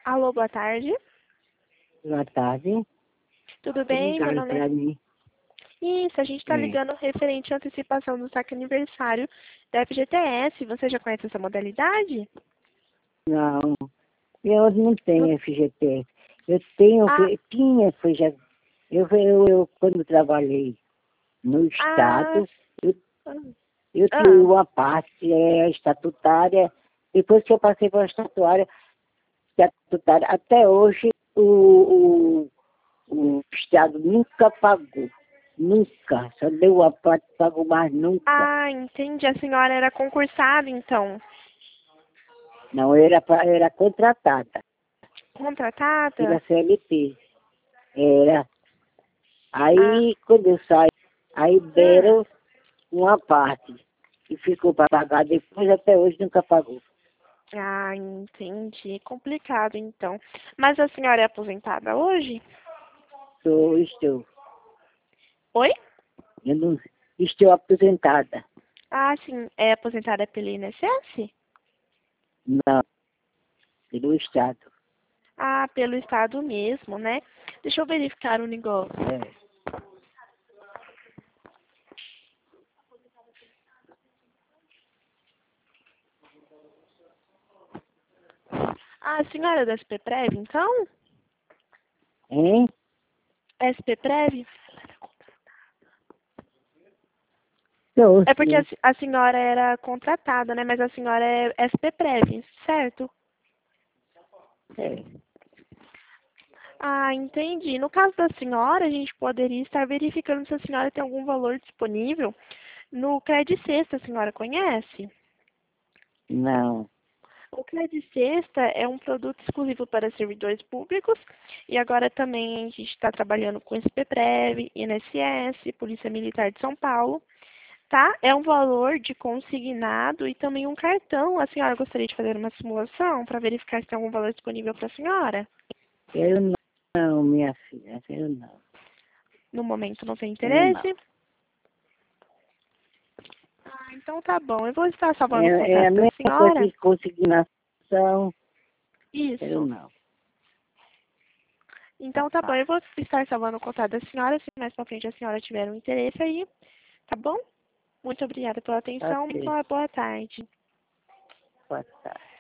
Alô, boa tarde. Boa tarde. Tudo bem? Meu nome Para é... mim. Isso, a gente está ligando referente à antecipação do saque aniversário da FGTS. Você já conhece essa modalidade? Não, eu não Vo- tenho FGTS. Eu tenho, Ah, foi já, eu quando trabalhei no ah, Estado, eu, ah, eu tive ah. uma parte estatutária, depois que eu passei para a estatutária, até hoje o Estado nunca pagou. Nunca. Só deu a parte, pagou mais nunca. Ah, entendi. A senhora era concursada, então. Não, era contratada Contratada? pela CLT. Era. Ah, Aí, quando eu saí, aí hum. deram uma parte. E ficou para pagar depois, até hoje nunca pagou. Ah, entendi. Complicado, então. Mas a senhora é aposentada hoje? Estou, Oi? eu não, estou aposentada. Ah, sim. É aposentada pelo INSS? Não, pelo Estado. Ah, pelo estado mesmo, né? Deixa eu verificar o negócio. É. Ah, a senhora é da SPPrev, então? Hein? SPPrev? Estou, É porque sim. a senhora era contratada, né? Mas a senhora é SPPrev, certo? É. Ah, entendi. No caso da senhora, a gente poderia estar verificando se a senhora tem algum valor disponível no Credit Sexta, a senhora conhece? Não. O Credit Sexta é um produto exclusivo para servidores públicos e agora também a gente está trabalhando com SPPrev, INSS, Polícia Militar de São Paulo, tá? É um valor de consignado e também um cartão. A senhora gostaria de fazer uma simulação para verificar se tem algum valor disponível para a senhora? Eu não, minha filha. Eu não. No momento não tem Eu não. interesse? Ah, então tá bom. Eu vou estar salvando o É a contato da mesma coisa senhora. de consignação. Eu Isso. não. Então tá bom. Tá. Eu vou estar salvando o contato da senhora. Se mais pra frente a senhora tiver um interesse aí, tá bom? Muito obrigada pela atenção. Ok. Boa tarde. Boa tarde.